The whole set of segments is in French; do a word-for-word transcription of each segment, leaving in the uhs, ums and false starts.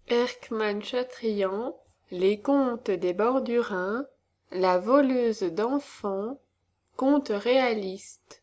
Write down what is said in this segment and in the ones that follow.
Erckmann-Chatrian, Les contes des bords du Rhin, La voleuse d'enfants, contes réalistes.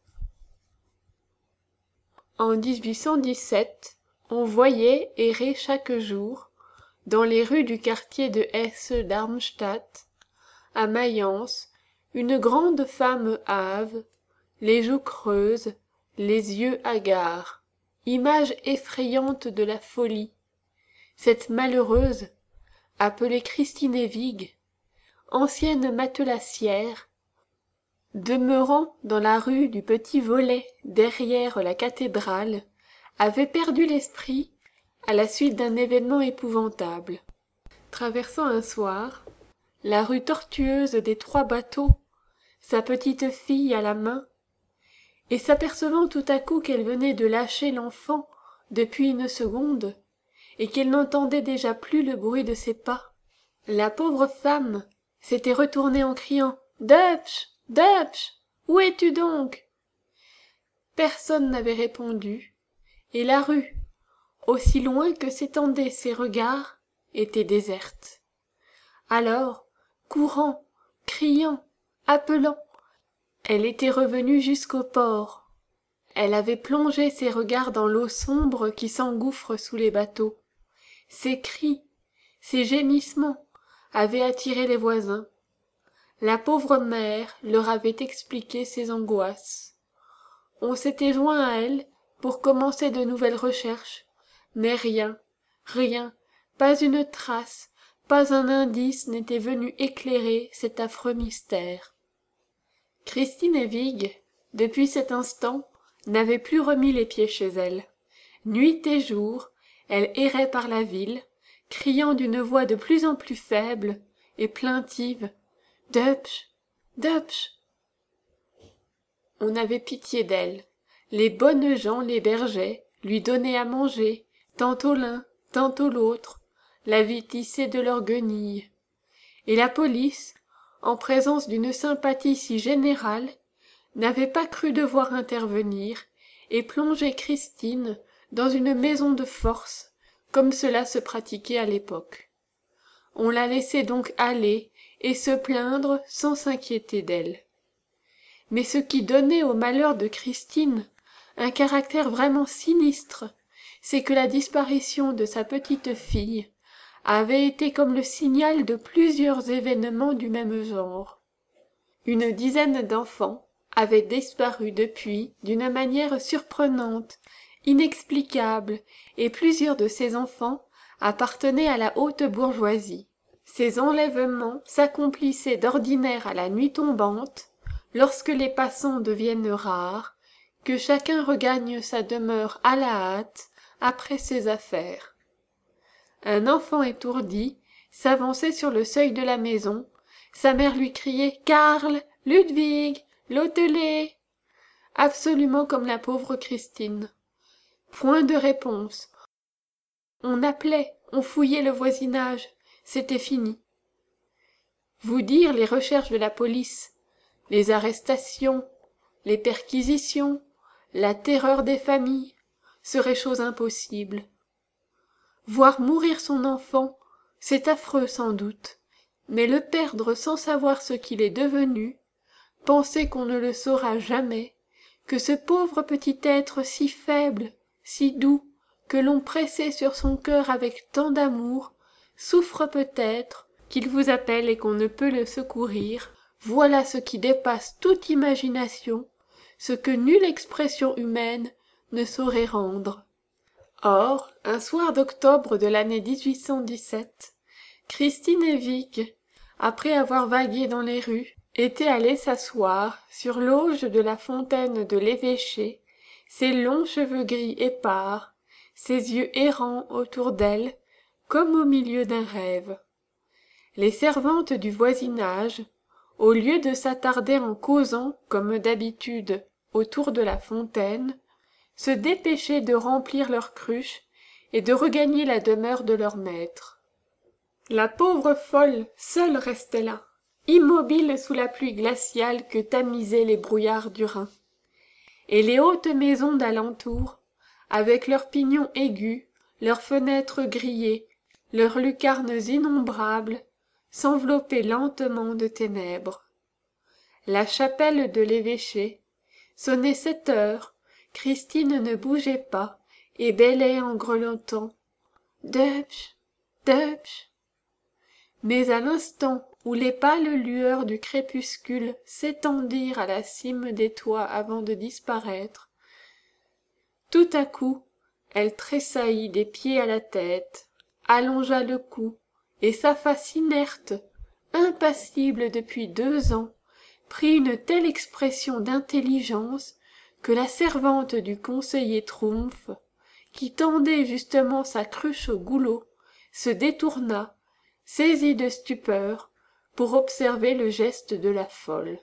En dix-huit cent dix-sept, on voyait errer chaque jour, dans les rues du quartier de Hesse-Darmstadt, à Mayence, une grande femme hâve, les joues creuses, les yeux hagards, image effrayante de la folie. Cette malheureuse, appelée Christine Ewig, ancienne matelassière, demeurant dans la rue du Petit Volet derrière la cathédrale, avait perdu l'esprit à la suite d'un événement épouvantable. Traversant un soir la rue tortueuse des Trois Bateaux, sa petite fille à la main, et s'apercevant tout à coup qu'elle venait de lâcher l'enfant depuis une seconde, et qu'elle n'entendait déjà plus le bruit de ses pas, la pauvre femme s'était retournée en criant « Dupsch, Dupsch, où es-tu donc ?» Personne n'avait répondu, et la rue, aussi loin que s'étendaient ses regards, était déserte. Alors, courant, criant, appelant, elle était revenue jusqu'au port. Elle avait plongé ses regards dans l'eau sombre qui s'engouffre sous les bateaux. Ses cris, ses gémissements avaient attiré les voisins. La pauvre mère leur avait expliqué ses angoisses. On s'était joint à elle pour commencer de nouvelles recherches, mais rien, rien, pas une trace, pas un indice n'était venu éclairer cet affreux mystère. Christine Ewig, depuis cet instant, n'avait plus remis les pieds chez elle. Nuit et jour, elle errait par la ville, criant d'une voix de plus en plus faible et plaintive « Dupsch, Dupsch !» On avait pitié d'elle. Les bonnes gens l'hébergeaient, lui donnaient à manger, tantôt l'un, tantôt l'autre, la vêtissaient de leurs guenilles. Et la police, en présence d'une sympathie si générale, n'avait pas cru devoir intervenir et plonger Christine dans une maison de force, comme cela se pratiquait à l'époque. On la laissait donc aller et se plaindre sans s'inquiéter d'elle. Mais ce qui donnait au malheur de Christine un caractère vraiment sinistre, c'est que la disparition de sa petite fille avait été comme le signal de plusieurs événements du même genre. Une dizaine d'enfants avaient disparu depuis d'une manière surprenante, inexplicable, et plusieurs de ces enfants appartenaient à la haute bourgeoisie. Ces enlèvements s'accomplissaient d'ordinaire à la nuit tombante, lorsque les passants deviennent rares, que chacun regagne sa demeure à la hâte après ses affaires. Un enfant étourdi s'avançait sur le seuil de la maison, sa mère lui criait « Karl, Ludwig, l'hôtelet !» absolument comme la pauvre Christine. Point de réponse. On appelait, on fouillait le voisinage, c'était fini. Vous dire les recherches de la police, les arrestations, les perquisitions, la terreur des familles, serait chose impossible. Voir mourir son enfant, c'est affreux sans doute, mais le perdre sans savoir ce qu'il est devenu, penser qu'on ne le saura jamais, que ce pauvre petit être si faible, si doux, que l'on pressait sur son cœur avec tant d'amour, souffre peut-être, qu'il vous appelle et qu'on ne peut le secourir, voilà ce qui dépasse toute imagination, ce que nulle expression humaine ne saurait rendre. Or, un soir d'octobre de l'année dix-huit cent dix-sept, Christine Ewig, après avoir vagué dans les rues, était allée s'asseoir sur l'auge de la fontaine de l'évêché, ses longs cheveux gris épars, ses yeux errants autour d'elle, comme au milieu d'un rêve. Les servantes du voisinage, au lieu de s'attarder en causant, comme d'habitude, autour de la fontaine, se dépêchaient de remplir leurs cruches et de regagner la demeure de leur maître. La pauvre folle seule restait là, immobile sous la pluie glaciale que tamisaient les brouillards du Rhin. Et les hautes maisons d'alentour, avec leurs pignons aigus, leurs fenêtres grillées, leurs lucarnes innombrables s'enveloppaient lentement de ténèbres. La chapelle de l'évêché sonnait sept heures, Christine ne bougeait pas et bêlait en grelottant « Dubch, Dubch !» Mais à l'instant où les pâles lueurs du crépuscule s'étendirent à la cime des toits avant de disparaître, tout à coup elle tressaillit des pieds à la tête, allongea le cou, et sa face inerte, impassible depuis deux ans, prit une telle expression d'intelligence que la servante du conseiller Trumpf, qui tendait justement sa cruche au goulot, se détourna, saisie de stupeur, pour observer le geste de la folle.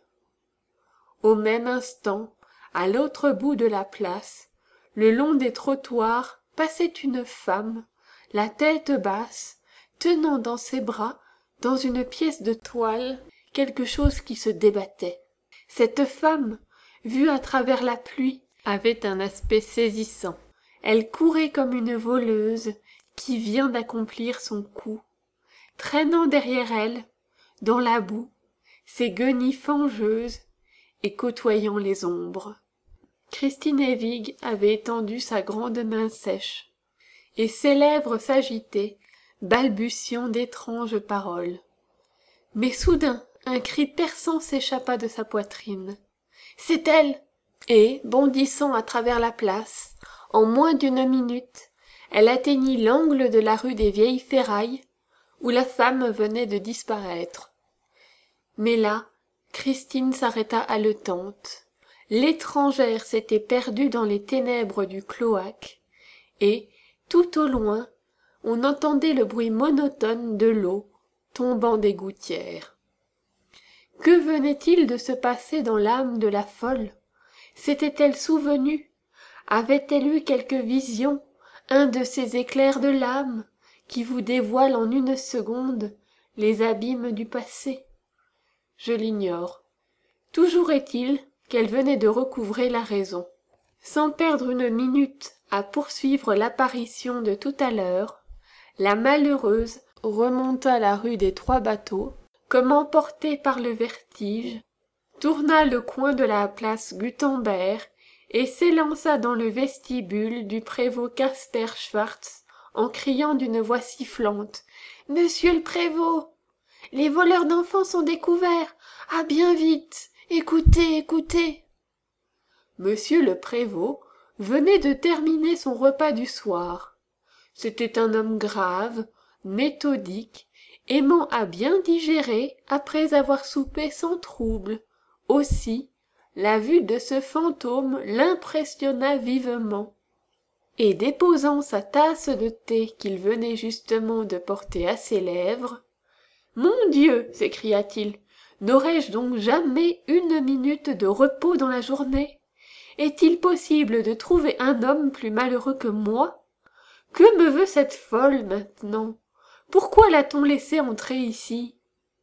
Au même instant, à l'autre bout de la place, le long des trottoirs passait une femme, la tête basse, tenant dans ses bras, dans une pièce de toile, quelque chose qui se débattait. Cette femme, vue à travers la pluie, avait un aspect saisissant. Elle courait comme une voleuse qui vient d'accomplir son coup, traînant derrière elle, dans la boue, ses guenilles fangeuses et côtoyant les ombres. Christine Hevig avait étendu sa grande main sèche, et ses lèvres s'agitaient, balbutiant d'étranges paroles. Mais soudain, un cri perçant s'échappa de sa poitrine. « C'est elle !» Et, bondissant à travers la place, en moins d'une minute, elle atteignit l'angle de la rue des Vieilles Ferrailles, où la femme venait de disparaître. Mais là, Christine s'arrêta haletante. L'étrangère s'était perdue dans les ténèbres du cloaque, et, tout au loin, on entendait le bruit monotone de l'eau tombant des gouttières. Que venait-il de se passer dans l'âme de la folle? S'était-elle souvenue? Avait-elle eu quelque vision, un de ces éclairs de l'âme qui vous dévoilent en une seconde les abîmes du passé? Je l'ignore. Toujours est-il qu'elle venait de recouvrer la raison. Sans perdre une minute à poursuivre l'apparition de tout à l'heure, la malheureuse remonta la rue des Trois Bateaux, comme emportée par le vertige, tourna le coin de la place Gutenberg et s'élança dans le vestibule du prévôt Casper Schwartz en criant d'une voix sifflante « Monsieur le prévôt, les voleurs d'enfants sont découverts. Ah, bien vite, écoutez, écoutez !» Monsieur le prévôt venait de terminer son repas du soir. C'était un homme grave, méthodique, aimant à bien digérer après avoir soupé sans trouble. Aussi, la vue de ce fantôme l'impressionna vivement. Et déposant sa tasse de thé qu'il venait justement de porter à ses lèvres, « Mon Dieu !» s'écria-t-il, « n'aurais-je donc jamais une minute de repos dans la journée? Est-il possible de trouver un homme plus malheureux que moi? Que me veut cette folle maintenant? Pourquoi l'a-t-on laissée entrer ici ?»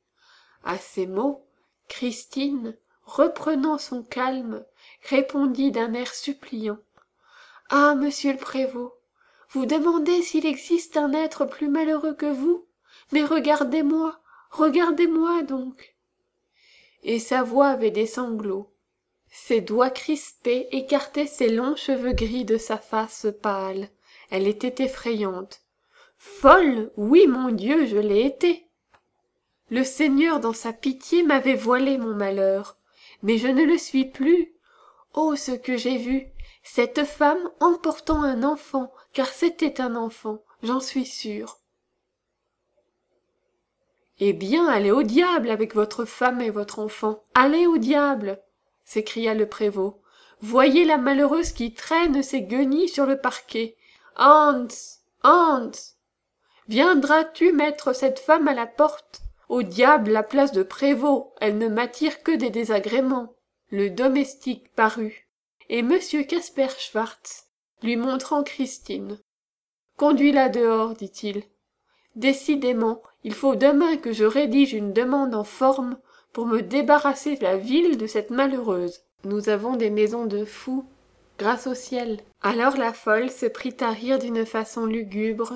À ces mots, Christine, reprenant son calme, répondit d'un air suppliant. « Ah, monsieur le prévôt, vous demandez s'il existe un être plus malheureux que vous? Mais regardez-moi, regardez-moi donc !» Et sa voix avait des sanglots. Ses doigts crispés écartaient ses longs cheveux gris de sa face pâle. Elle était effrayante. Folle, oui, mon Dieu, je l'ai été. Le Seigneur, dans sa pitié, m'avait voilé mon malheur, mais je ne le suis plus. Oh, ce que j'ai vu! Cette femme emportant un enfant, car c'était un enfant, j'en suis sûre. Eh bien, allez au diable avec votre femme et votre enfant. Allez au diable! S'écria le prévôt. Voyez la malheureuse qui traîne ses guenilles sur le parquet. Hans! Hans! Viendras-tu mettre cette femme à la porte? Au diable la place de prévôt, elle ne m'attire que des désagréments. Le domestique parut, et M. Casper Schwartz, lui montrant Christine. Conduis-la dehors, dit-il. Décidément, il faut demain que je rédige une demande en forme pour me débarrasser la ville de cette malheureuse. Nous avons des maisons de fous, grâce au ciel. Alors la folle se prit à rire d'une façon lugubre,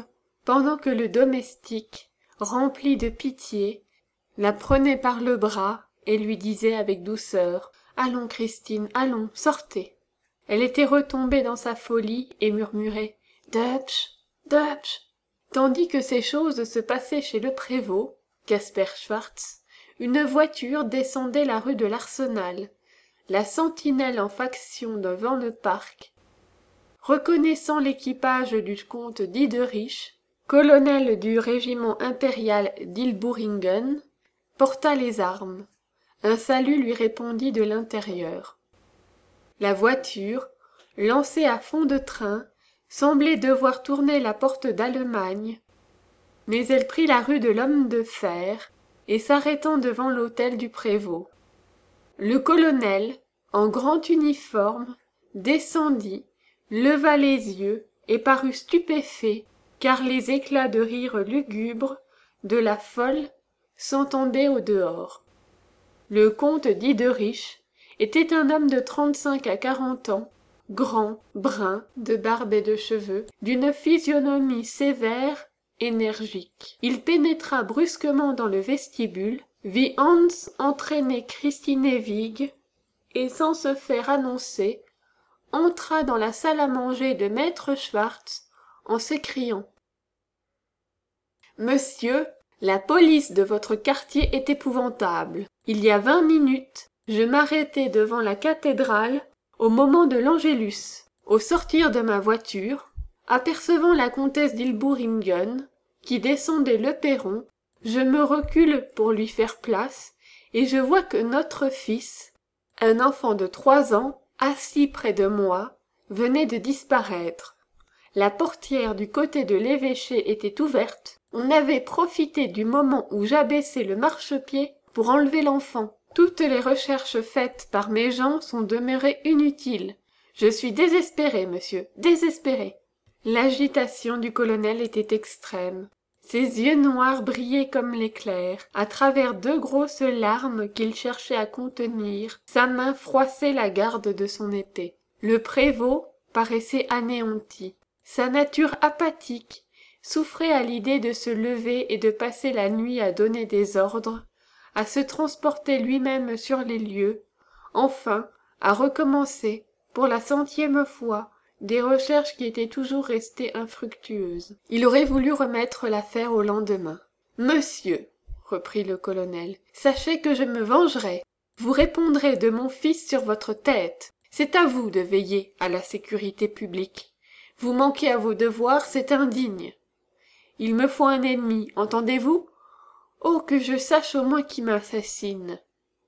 pendant que le domestique, rempli de pitié, la prenait par le bras et lui disait avec douceur « Allons, Christine, allons, sortez !» Elle était retombée dans sa folie et murmurait « Dutch, Dutch !» Tandis que ces choses se passaient chez le prévôt, Casper Schwartz, une voiture descendait la rue de l'Arsenal, la sentinelle en faction devant le parc. Reconnaissant l'équipage du comte Diederich, colonel du régiment impérial d'Ilboringen, porta les armes. Un salut lui répondit de l'intérieur. La voiture, lancée à fond de train, semblait devoir tourner la porte d'Allemagne, mais elle prit la rue de l'Homme de Fer et s'arrêtant devant l'hôtel du prévôt. Le colonel, en grand uniforme, descendit, leva les yeux et parut stupéfait, car les éclats de rire lugubre de la folle s'entendaient au dehors. Le comte Diederich était un homme de trente-cinq à quarante ans, grand, brun, de barbe et de cheveux, d'une physionomie sévère, énergique. Il pénétra brusquement dans le vestibule, vit Hans entraîner Christine Ewig, et sans se faire annoncer, entra dans la salle à manger de maître Schwartz en s'écriant « Monsieur, la police de votre quartier est épouvantable. Il y a vingt minutes, je m'arrêtais devant la cathédrale au moment de l'Angélus. Au sortir de ma voiture, apercevant la comtesse d'Ilboringen, qui descendait le perron, je me recule pour lui faire place, et je vois que notre fils, un enfant de trois ans, assis près de moi, venait de disparaître. La portière du côté de l'évêché était ouverte. On avait profité du moment où j'abaissais le marchepied pour enlever l'enfant. Toutes les recherches faites par mes gens sont demeurées inutiles. Je suis désespéré, monsieur, désespéré. » L'agitation du colonel était extrême. Ses yeux noirs brillaient comme l'éclair. À travers deux grosses larmes qu'il cherchait à contenir, sa main froissait la garde de son épée. Le prévôt paraissait anéanti. Sa nature apathique souffrait à l'idée de se lever et de passer la nuit à donner des ordres, à se transporter lui-même sur les lieux, enfin à recommencer, pour la centième fois, des recherches qui étaient toujours restées infructueuses. Il aurait voulu remettre l'affaire au lendemain. « Monsieur, reprit le colonel, sachez que je me vengerai. Vous répondrez de mon fils sur votre tête. C'est à vous de veiller à la sécurité publique. Vous manquez à vos devoirs, c'est indigne. Il me faut un ennemi, entendez-vous? Oh, que je sache au moins qui m'assassine. »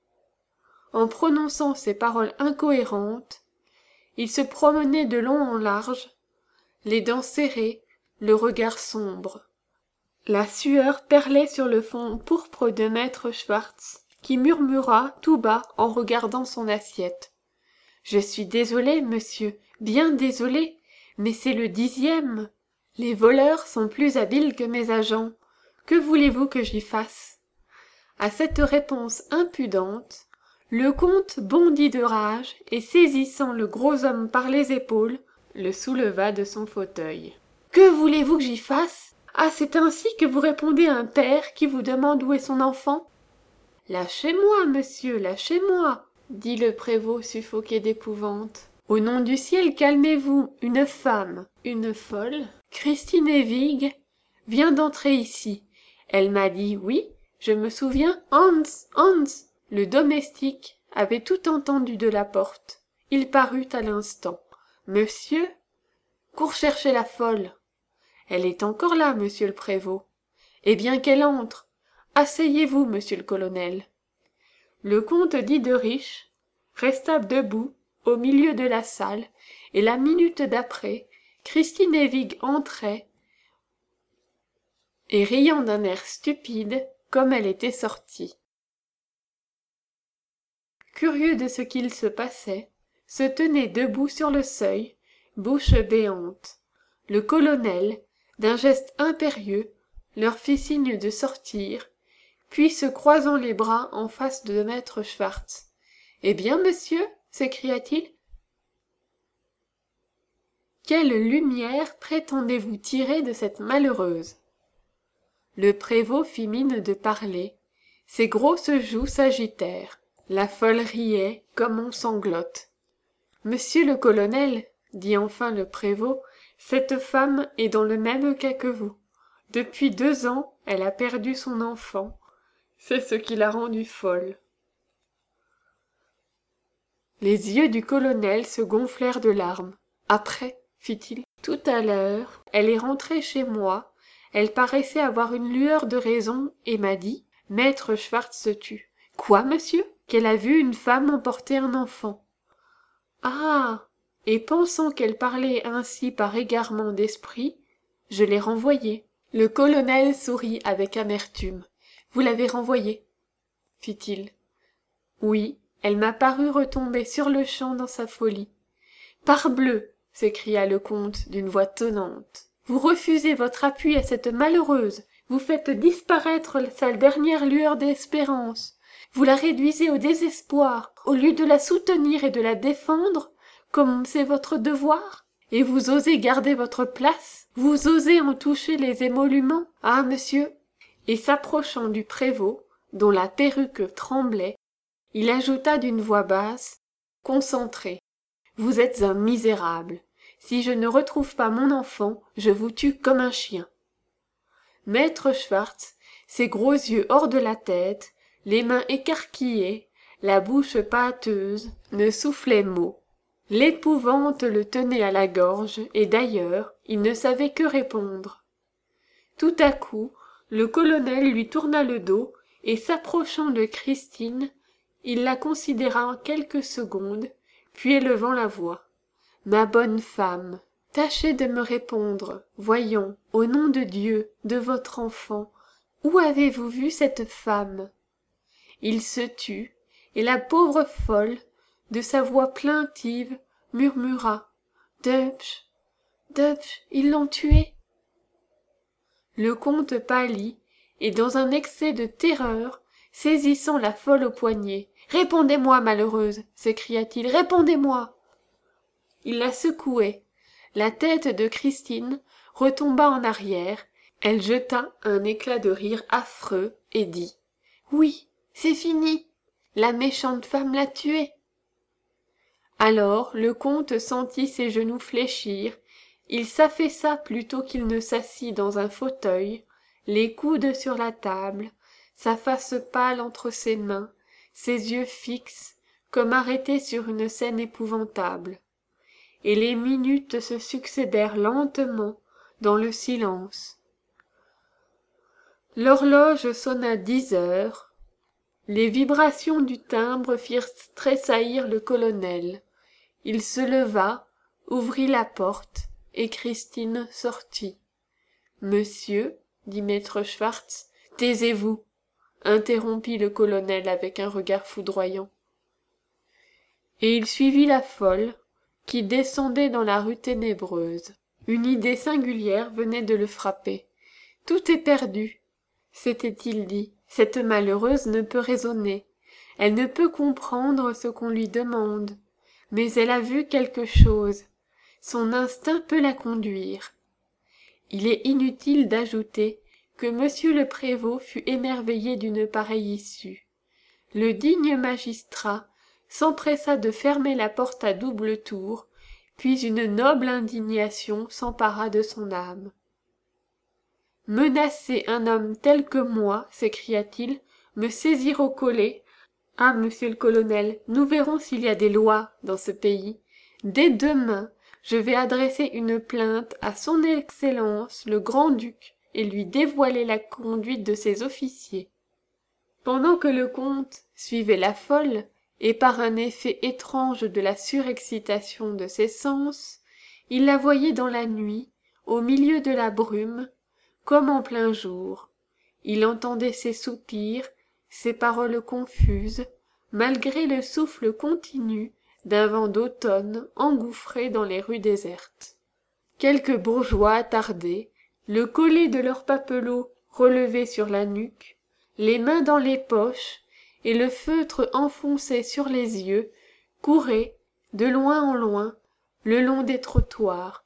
En prononçant ces paroles incohérentes, il se promenait de long en large, les dents serrées, le regard sombre. La sueur perlait sur le fond pourpre de maître Schwartz, qui murmura tout bas en regardant son assiette. « Je suis désolé, monsieur, bien désolé, mais c'est le dixième. Les voleurs sont plus habiles que mes agents. Que voulez-vous que j'y fasse ?» À cette réponse impudente, le comte bondit de rage et saisissant le gros homme par les épaules, le souleva de son fauteuil. « Que voulez-vous que j'y fasse? Ah, c'est ainsi que vous répondez à un père qui vous demande où est son enfant? »« Lâchez-moi, monsieur, lâchez-moi » dit le prévôt suffoqué d'épouvante. « Au nom du ciel, calmez-vous, une femme, une folle, Christine Ewig, vient d'entrer ici. Elle m'a dit oui, je me souviens, Hans, Hans !» Le domestique avait tout entendu de la porte. Il parut à l'instant. « Monsieur, cours chercher la folle. »« Elle est encore là, monsieur le prévôt. »« Eh bien qu'elle entre. Asseyez-vous, monsieur le colonel. » Le comte Diederich resta debout au milieu de la salle, et la minute d'après, Christine Ewig entrait, et riant d'un air stupide, comme elle était sortie. Curieux de ce qu'il se passait, se tenait debout sur le seuil, bouche béante. Le colonel, d'un geste impérieux, leur fit signe de sortir, puis se croisant les bras en face de maître Schwartz. « Eh bien, monsieur ?» s'écria-t-il. Quelle lumière prétendez-vous tirer de cette malheureuse ?» Le prévôt fit mine de parler. Ses grosses joues s'agitèrent. La folle riait comme on sanglote. « Monsieur le colonel, dit enfin le prévôt, cette femme est dans le même cas que vous. Depuis deux ans, elle a perdu son enfant. C'est ce qui l'a rendue folle. » Les yeux du colonel se gonflèrent de larmes. « Après, fit-il, tout à l'heure, elle est rentrée chez moi. Elle paraissait avoir une lueur de raison et m'a dit « Maître Schwartz se tue. »« Quoi, monsieur ?» ?»« Qu'elle a vu une femme emporter un enfant. »« Ah !» Et pensant qu'elle parlait ainsi par égarement d'esprit, je l'ai renvoyée. Le colonel sourit avec amertume. « Vous l'avez renvoyée ?» fit-il. « Oui, elle m'a paru retomber sur-le-champ dans sa folie. »« Parbleu !» s'écria le comte d'une voix tonnante. « Vous refusez votre appui à cette malheureuse, vous faites disparaître sa dernière lueur d'espérance, vous la réduisez au désespoir, au lieu de la soutenir et de la défendre, comme c'est votre devoir, et vous osez garder votre place, vous osez en toucher les émoluments, ah monsieur !» Et s'approchant du prévôt, dont la perruque tremblait, il ajouta d'une voix basse, concentrée, « Vous êtes un misérable. Si je ne retrouve pas mon enfant, je vous tue comme un chien. » Maître Schwartz, ses gros yeux hors de la tête, les mains écarquillées, la bouche pâteuse, ne soufflait mot. L'épouvante le tenait à la gorge, et d'ailleurs, il ne savait que répondre. Tout à coup, le colonel lui tourna le dos, et s'approchant de Christine, il la considéra quelques secondes, puis élevant la voix. « Ma bonne femme, tâchez de me répondre, voyons, au nom de Dieu, de votre enfant, où avez-vous vu cette femme ?» Il se tut, et la pauvre folle, de sa voix plaintive, murmura « Dubch, Dubch, ils l'ont tuée !» Le comte pâlit, et dans un excès de terreur, saisissant la folle au poignet, « Répondez-moi, malheureuse !» s'écria-t-il, « répondez-moi !» Il la secouait. La tête de Christine retomba en arrière, elle jeta un éclat de rire affreux et dit « Oui, c'est fini, la méchante femme l'a tuée. » Alors le comte sentit ses genoux fléchir, il s'affaissa plutôt qu'il ne s'assit dans un fauteuil, les coudes sur la table, sa face pâle entre ses mains, ses yeux fixes, comme arrêtés sur une scène épouvantable. Et les minutes se succédèrent lentement dans le silence. L'horloge sonna dix heures. Les vibrations du timbre firent tressaillir le colonel. Il se leva, ouvrit la porte, et Christine sortit. « Monsieur, dit maître Schwartz, taisez-vous, interrompit le colonel avec un regard foudroyant. Et il suivit la folle, qui descendait dans la rue ténébreuse. Une idée singulière venait de le frapper. « Tout est perdu !» s'était-il dit. « Cette malheureuse ne peut raisonner. Elle ne peut comprendre ce qu'on lui demande. Mais elle a vu quelque chose. Son instinct peut la conduire. » Il est inutile d'ajouter que monsieur le prévôt fut émerveillé d'une pareille issue. Le digne magistrat s'empressa de fermer la porte à double tour, puis une noble indignation s'empara de son âme. « Menacer un homme tel que moi, s'écria-t-il, me saisir au collet. Ah, monsieur le colonel, nous verrons s'il y a des lois dans ce pays. Dès demain, je vais adresser une plainte à son Excellence le Grand-Duc et lui dévoiler la conduite de ses officiers. » Pendant que le comte suivait la folle, et par un effet étrange de la surexcitation de ses sens, il la voyait dans la nuit, au milieu de la brume, comme en plein jour. Il entendait ses soupirs, ses paroles confuses, malgré le souffle continu d'un vent d'automne engouffré dans les rues désertes. Quelques bourgeois attardés, le collet de leur papelots relevé sur la nuque, les mains dans les poches et le feutre enfoncé sur les yeux, couraient, de loin en loin, le long des trottoirs,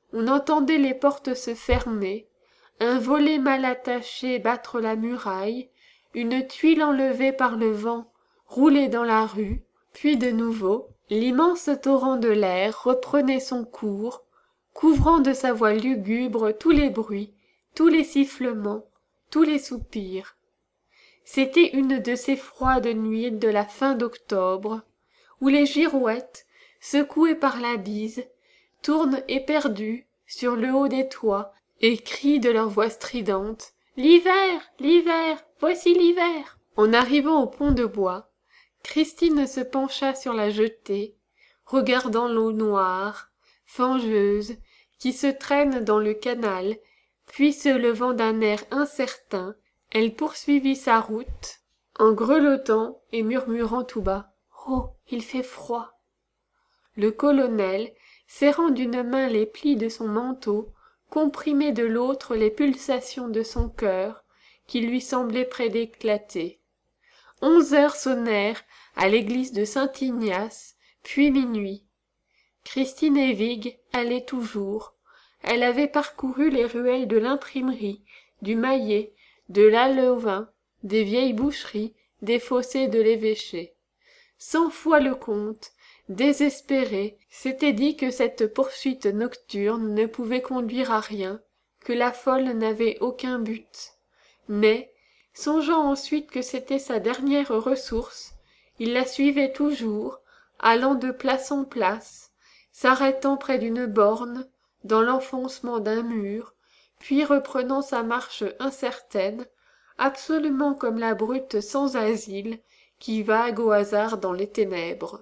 On entendait les portes se fermer, un volet mal attaché battre la muraille, une tuile enlevée par le vent rouler dans la rue, puis de nouveau, l'immense torrent de l'air reprenait son cours, couvrant de sa voix lugubre tous les bruits, tous les sifflements, tous les soupirs. C'était une de ces froides nuits de la fin d'octobre, où les girouettes, secouées par la bise, tournent éperdues sur le haut des toits et crient de leur voix stridente « L'hiver, l'hiver, voici l'hiver !» En arrivant au pont de bois, Christine se pencha sur la jetée, regardant l'eau noire, fangeuse, qui se traîne dans le canal, puis se levant d'un air incertain, elle poursuivit sa route, en grelottant et murmurant tout bas « Oh, il fait froid !» Le colonel, serrant d'une main les plis de son manteau, comprimait de l'autre les pulsations de son cœur, qui lui semblait près d'éclater. Onze heures sonnèrent à l'église de Saint-Ignace, puis minuit. Christine Evig allait toujours. Elle avait parcouru les ruelles de l'imprimerie, du Maillet, de l'Alleuvin, des vieilles boucheries, des fossés de l'évêché. Cent fois le comte, désespéré, s'était dit que cette poursuite nocturne ne pouvait conduire à rien, que la folle n'avait aucun but. Mais, songeant ensuite que c'était sa dernière ressource, il la suivait toujours, allant de place en place, s'arrêtant près d'une borne, dans l'enfoncement d'un mur, puis reprenant sa marche incertaine, absolument comme la brute sans asile qui vague au hasard dans les ténèbres.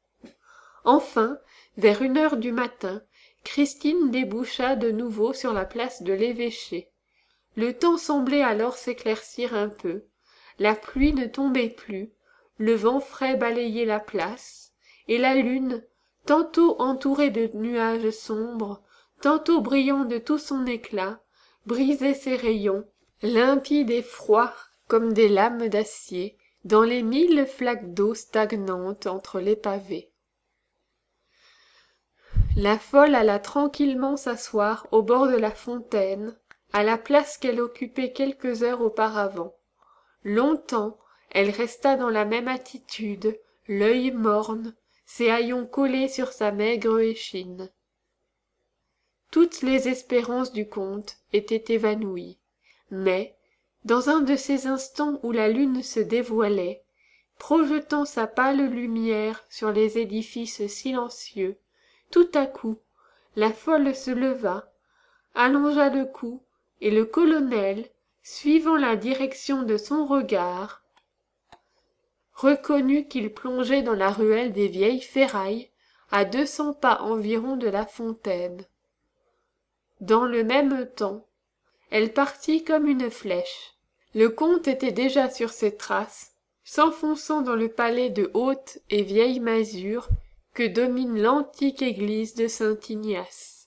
Enfin, vers une heure du matin, Christine déboucha de nouveau sur la place de l'évêché. Le temps semblait alors s'éclaircir un peu, la pluie ne tombait plus, le vent frais balayait la place, et la lune, tantôt entourée de nuages sombres, tantôt brillant de tout son éclat, brisait ses rayons, limpides et froids comme des lames d'acier, dans les mille flaques d'eau stagnantes entre les pavés. La folle alla tranquillement s'asseoir au bord de la fontaine, à la place qu'elle occupait quelques heures auparavant. Longtemps, elle resta dans la même attitude, l'œil morne, ses haillons collés sur sa maigre échine. Toutes les espérances du comte étaient évanouies, mais, dans un de ces instants où la lune se dévoilait, projetant sa pâle lumière sur les édifices silencieux, tout à coup, la folle se leva, allongea le cou, et le colonel, suivant la direction de son regard, reconnut qu'il plongeait dans la ruelle des vieilles ferrailles, à deux cents pas environ de la fontaine. Dans le même temps, elle partit comme une flèche. Le comte était déjà sur ses traces, s'enfonçant dans le palais de haute et vieille masure que domine l'antique église de Saint-Ignace.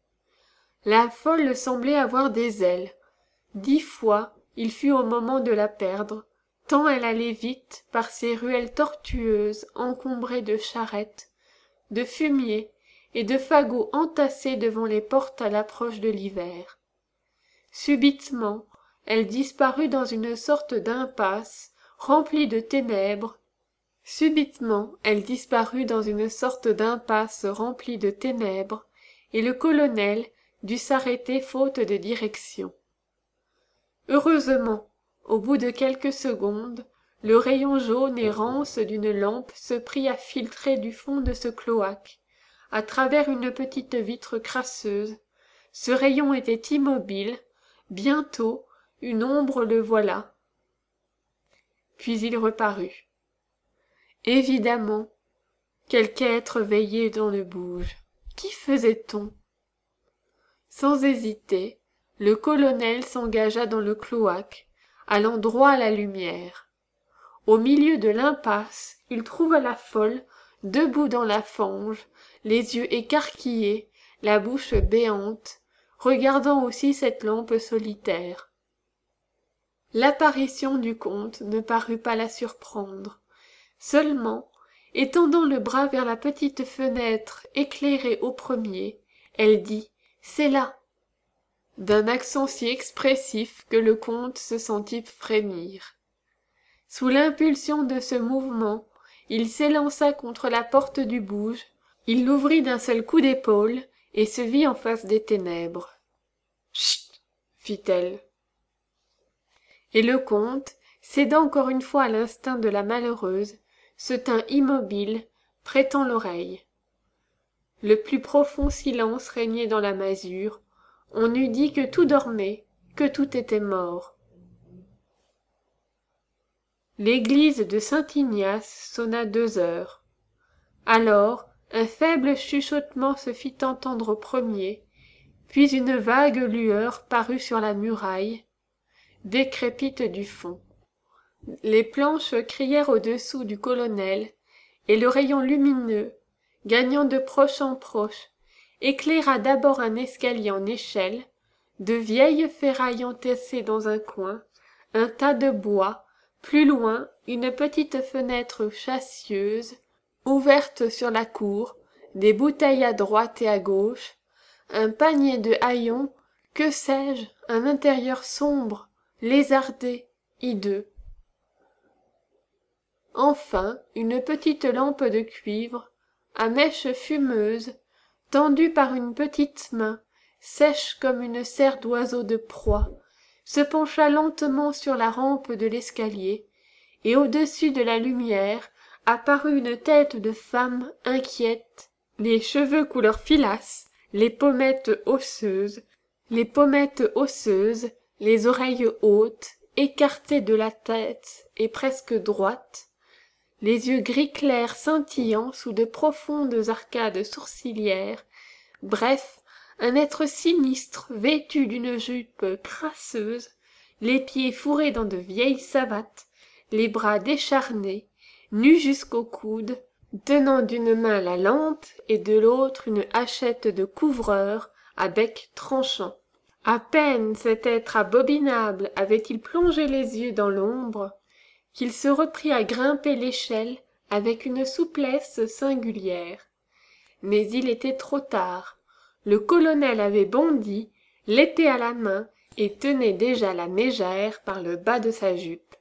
La folle semblait avoir des ailes. Dix fois, il fut au moment de la perdre, tant elle allait vite par ces ruelles tortueuses encombrées de charrettes, de fumier et de fagots entassés devant les portes à l'approche de l'hiver. Subitement, elle disparut dans une sorte d'impasse remplie de ténèbres. Subitement, elle disparut dans une sorte d'impasse remplie de ténèbres, et le colonel dut s'arrêter faute de direction. Heureusement, au bout de quelques secondes, le rayon jaune et rance d'une lampe se prit à filtrer du fond de ce cloaque, à travers une petite vitre crasseuse. Ce rayon était immobile, bientôt une ombre le voilà. Puis il reparut. Évidemment, quelque être veillait dans le bouge. Qu'y faisait-on? Sans hésiter, le colonel s'engagea dans le cloaque, allant droit à la lumière. Au milieu de l'impasse, il trouva la folle, debout dans la fange, les yeux écarquillés, la bouche béante, regardant aussi cette lampe solitaire. L'apparition du comte ne parut pas la surprendre. Seulement, étendant le bras vers la petite fenêtre éclairée au premier, elle dit c'est là !» d'un accent si expressif que le comte se sentit frémir. Sous l'impulsion de ce mouvement, il s'élança contre la porte du bouge, il l'ouvrit d'un seul coup d'épaule et se vit en face des ténèbres. « Chut !» fit-elle. Et le comte, cédant encore une fois à l'instinct de la malheureuse, se tint immobile, prêtant l'oreille. Le plus profond silence régnait dans la masure, on eût dit que tout dormait, que tout était mort. L'église de Saint-Ignace sonna deux heures. Alors, un faible chuchotement se fit entendre au premier, puis une vague lueur parut sur la muraille, décrépite du fond. Les planches crièrent au-dessous du colonel, et le rayon lumineux, gagnant de proche en proche, éclaira d'abord un escalier en échelle, de vieilles ferrailles entassées dans un coin, un tas de bois, plus loin une petite fenêtre chassieuse, ouverte sur la cour, des bouteilles à droite et à gauche, un panier de haillons, que sais-je, un intérieur sombre, lézardé, hideux. Enfin, une petite lampe de cuivre, à mèche fumeuse, tendue par une petite main, sèche comme une serre d'oiseau de proie, se pencha lentement sur la rampe de l'escalier, et au-dessus de la lumière apparut une tête de femme inquiète, les cheveux couleur filasse, les pommettes osseuses, les pommettes osseuses, les oreilles hautes, écartées de la tête et presque droites, les yeux gris clair scintillants sous de profondes arcades sourcilières, bref, un être sinistre vêtu d'une jupe crasseuse, les pieds fourrés dans de vieilles savates, les bras décharnés, nus jusqu'aux coudes, tenant d'une main la lampe et de l'autre une hachette de couvreur à bec tranchant. À peine cet être abominable avait-il plongé les yeux dans l'ombre, qu'il se reprit à grimper l'échelle avec une souplesse singulière. Mais il était trop tard. Le colonel avait bondi, l'épée à la main, et tenait déjà la mégère par le bas de sa jupe.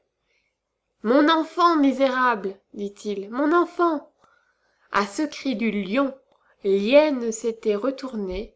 « Mon enfant, misérable !» dit-il, « mon enfant !» À ce cri du lion, l'hyène s'était retournée,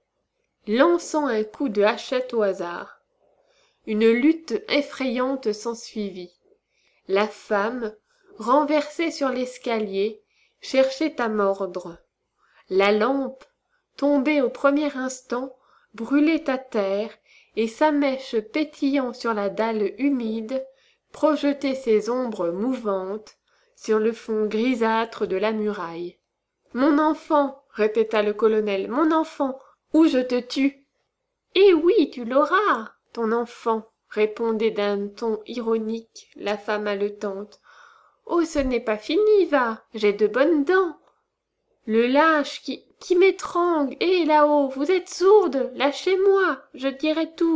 lançant un coup de hachette au hasard. Une lutte effrayante s'ensuivit. La femme, renversée sur l'escalier, cherchait à mordre. La lampe, tombée au premier instant, brûlait à terre, et sa mèche pétillant sur la dalle humide, projetait ses ombres mouvantes sur le fond grisâtre de la muraille. « Mon enfant !» répéta le colonel, « mon enfant, ou je te tue !»« Eh oui, tu l'auras, ton enfant !» répondait d'un ton ironique la femme haletante. « Oh, ce n'est pas fini, va, j'ai de bonnes dents !»« Le lâche qui, qui m'étrangle, hé, là-haut, vous êtes sourde, lâchez-moi, je dirai tout !»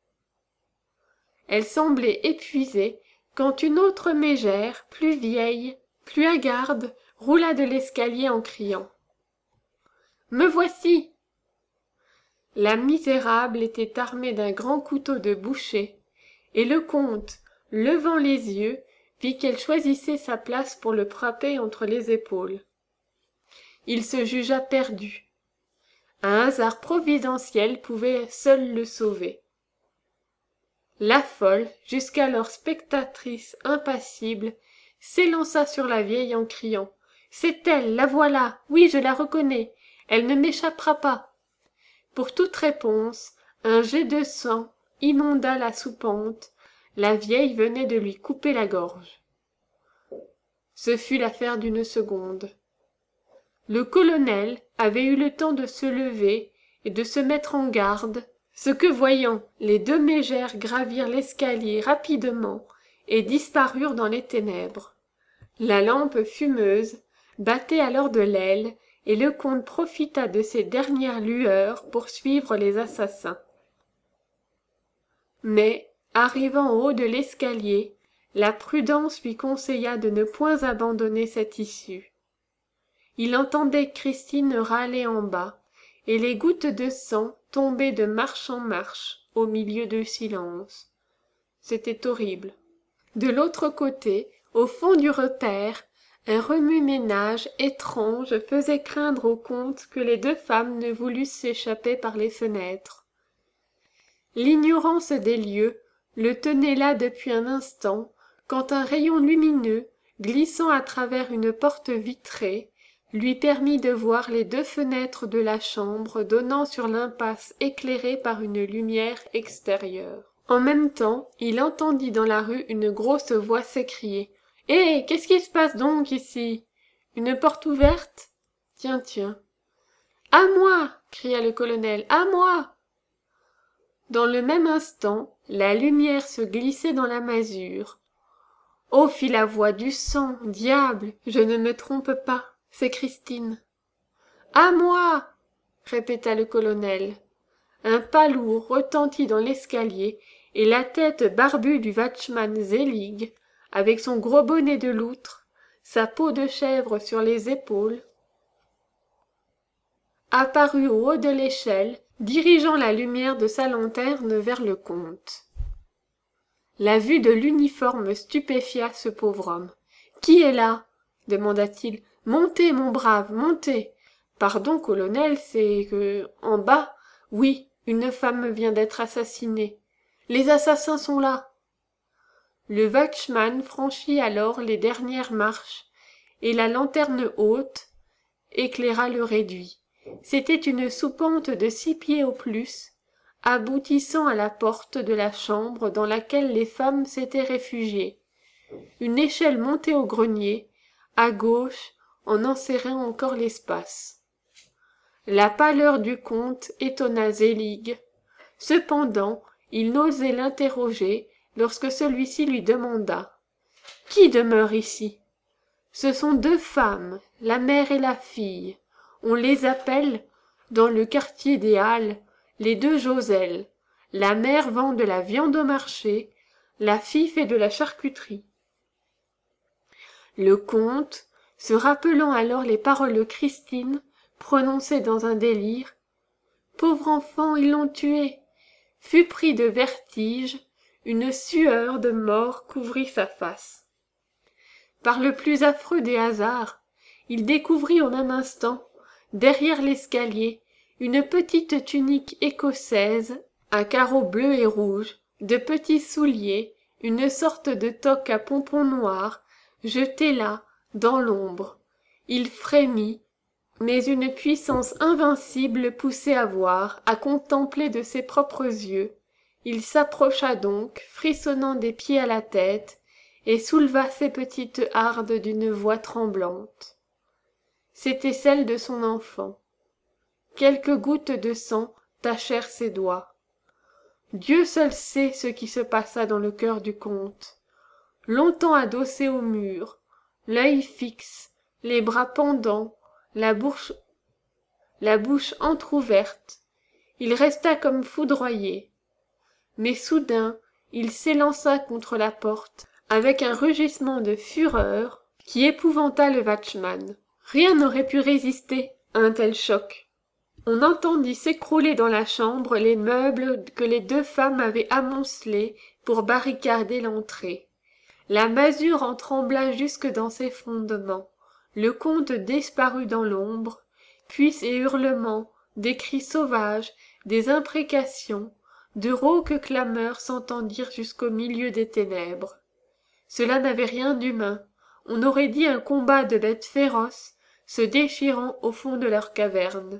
Elle semblait épuisée quand une autre mégère, plus vieille, plus hagarde, roula de l'escalier en criant. « Me voici !» La misérable était armée d'un grand couteau de boucher, et le comte, levant les yeux, vit qu'elle choisissait sa place pour le frapper entre les épaules. Il se jugea perdu. Un hasard providentiel pouvait seul le sauver. La folle, jusqu'alors spectatrice impassible, s'élança sur la vieille en criant « C'est elle, la voilà, oui, je la reconnais, elle ne m'échappera pas !» Pour toute réponse, un jet de sang inonda la soupente, la vieille venait de lui couper la gorge. Ce fut l'affaire d'une seconde. Le colonel avait eu le temps de se lever et de se mettre en garde, ce que voyant, les deux mégères gravirent l'escalier rapidement et disparurent dans les ténèbres. La lampe fumeuse battait alors de l'aile, et le comte profita de ces dernières lueurs pour suivre les assassins. Mais, arrivant au haut de l'escalier, la prudence lui conseilla de ne point abandonner cette issue. Il entendait Christine râler en bas, et les gouttes de sang tombaient de marche en marche au milieu du silence. C'était horrible. De l'autre côté, au fond du repaire, un remue-ménage étrange faisait craindre au comte que les deux femmes ne voulussent s'échapper par les fenêtres. L'ignorance des lieux le tenait là depuis un instant, quand un rayon lumineux, glissant à travers une porte vitrée, lui permit de voir les deux fenêtres de la chambre donnant sur l'impasse éclairée par une lumière extérieure. En même temps, il entendit dans la rue une grosse voix s'écrier « Hé, qu'est-ce qui se passe donc ici? Une porte ouverte? Tiens, tiens. »« À moi !» cria le colonel. « À moi !» Dans le même instant, la lumière se glissait dans la masure. « Oh, fit la voix, du sang, diable, je ne me trompe pas, c'est Christine. »« À moi !» répéta le colonel. Un pas lourd retentit dans l'escalier, et la tête barbue du Watchman Zelig, avec son gros bonnet de loutre, sa peau de chèvre sur les épaules, apparut au haut de l'échelle, dirigeant la lumière de sa lanterne vers le comte. La vue de l'uniforme stupéfia ce pauvre homme. « Qui est là ?» demanda-t-il. « Montez, mon brave, montez. Pardon, colonel, c'est que... En bas, oui, une femme vient d'être assassinée. Les assassins sont là. » Le Watchman franchit alors les dernières marches, et la lanterne haute éclaira le réduit. C'était une soupente de six pieds au plus, aboutissant à la porte de la chambre dans laquelle les femmes s'étaient réfugiées. Une échelle montée au grenier, à gauche, en enserrant encore l'espace. La pâleur du comte étonna Zelig. Cependant, il n'osait l'interroger lorsque celui-ci lui demanda « Qui demeure ici ?»« Ce sont deux femmes, la mère et la fille. On les appelle, dans le quartier des Halles, les deux Joselle. La mère vend de la viande au marché, la fille fait de la charcuterie. » Le comte, se rappelant alors les paroles de Christine, prononcées dans un délire, « Pauvre enfant, ils l'ont tuée !» fut pris de vertige, une sueur de mort couvrit sa face. Par le plus affreux des hasards, il découvrit en un instant, derrière l'escalier, une petite tunique écossaise, à carreaux bleus et rouges, de petits souliers, une sorte de toque à pompons noirs, jetée là, dans l'ombre. Il frémit, mais une puissance invincible le poussait à voir, à contempler de ses propres yeux. Il s'approcha donc, frissonnant des pieds à la tête, et souleva ses petites hardes d'une voix tremblante. C'était celle de son enfant. Quelques gouttes de sang tachèrent ses doigts. Dieu seul sait ce qui se passa dans le cœur du comte. Longtemps adossé au mur, l'œil fixe, les bras pendants, la bouche, la bouche entr'ouverte, il resta comme foudroyé. Mais soudain, il s'élança contre la porte, avec un rugissement de fureur qui épouvanta le Watchman. Rien n'aurait pu résister à un tel choc. On entendit s'écrouler dans la chambre les meubles que les deux femmes avaient amoncelés pour barricader l'entrée. La masure en trembla jusque dans ses fondements. Le comte disparut dans l'ombre, puis ces hurlements, des cris sauvages, des imprécations, de rauques clameurs s'entendirent jusqu'au milieu des ténèbres. Cela n'avait rien d'humain, on aurait dit un combat de bêtes féroces se déchirant au fond de leur caverne.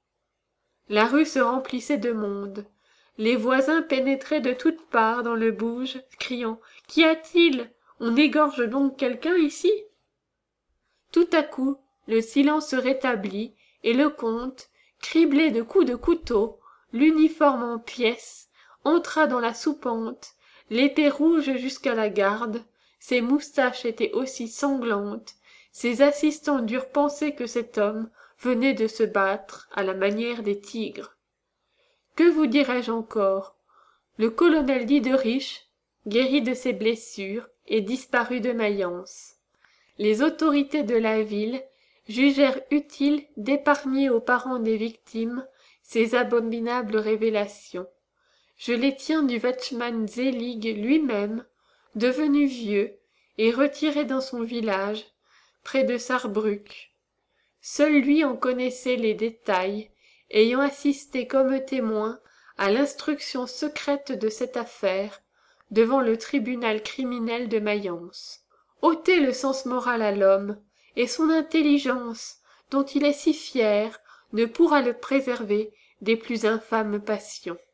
La rue se remplissait de monde. Les voisins pénétraient de toutes parts dans le bouge, criant « Qu'y a-t-il? On égorge donc quelqu'un ici ?» Tout à coup, le silence se rétablit, et le comte, criblé de coups de couteau, l'uniforme en pièces, entra dans la soupente, l'épée rouge jusqu'à la garde, ses moustaches étaient aussi sanglantes, ses assistants durent penser que cet homme venait de se battre à la manière des tigres. Que vous dirai-je encore? Le colonel Diederich guérit de ses blessures et disparut de Mayence. Les autorités de la ville jugèrent utile d'épargner aux parents des victimes ces abominables révélations. Je les tiens du Wachtman Zelig lui-même, devenu vieux et retiré dans son village, près de Sarrebruck. Seul lui en connaissait les détails, ayant assisté comme témoin à l'instruction secrète de cette affaire, devant le tribunal criminel de Mayence. Ôtez le sens moral à l'homme, et son intelligence, dont il est si fier, ne pourra le préserver des plus infâmes passions.